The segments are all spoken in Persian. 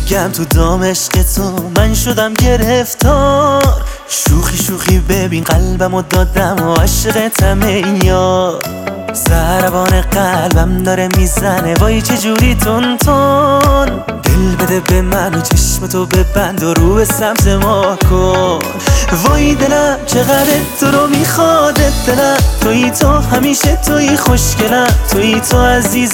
میگم تو دام عشق تو من شدم گرفتار. شوخی شوخی ببین قلبمو دادم و عاشقتم ای یار. ضربان قلبم داره میزنه وای چجوری تون تون. دل بده به من و چشم تو ببند و رو به سمت ما کن. وای دلم چقدر تو رو میخواد دلم. تویی تو همیشه تویی خوشگلم. تویی تو عزیز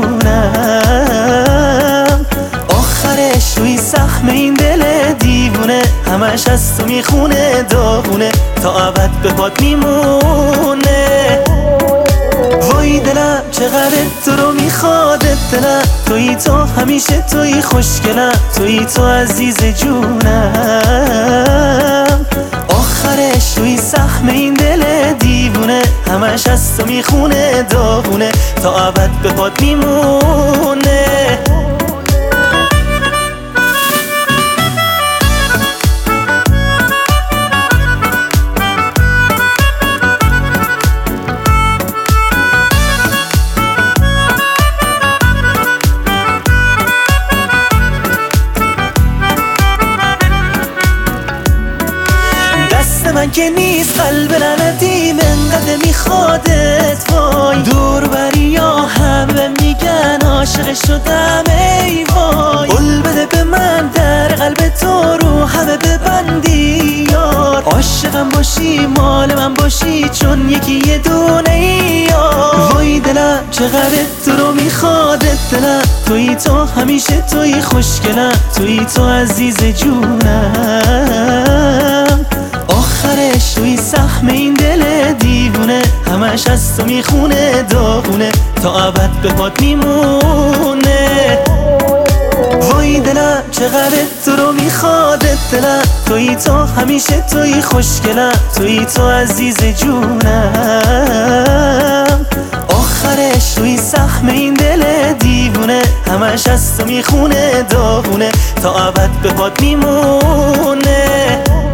جونم. آخرش توی سخم این دل دیوونه همش از تو میخونه داغونه تا ابد به پات میمونه. وای دلم چقدر تو رو میخواد دلم. تویی تو همیشه تویی خوشگلم. تویی تو عزیز جونم. آخرش توی سخم این دل دیوونه همش از تو میخونه داغونه تا ابد به پات میمونه. من که نیست قلب ندیم انقدر میخوادت. وای دور بریا همه میگن عاشق شدم ای وای. قول بده به من در قلب تو رو همه ببندی یار. عاشقم باشی مال من باشی چون یکی یه دونه یار. وای دلم چقدر تو رو میخوادت دلم. تویی تو همیشه تویی خوشگلم. تویی تو عزیز جونم. آخرش توی سخم این دل دیوونه همش از تو میخونه داغونه تا ابد به پات میمونه. وای دلم چقدر تو رو میخواد دلم. تویی تو همیشه تویی خوشگلم. تویی تو عزیز جونم. آخرش توی سخم این دل دیوونه همش از تو میخونه داغونه تا ابد به پات میمونه.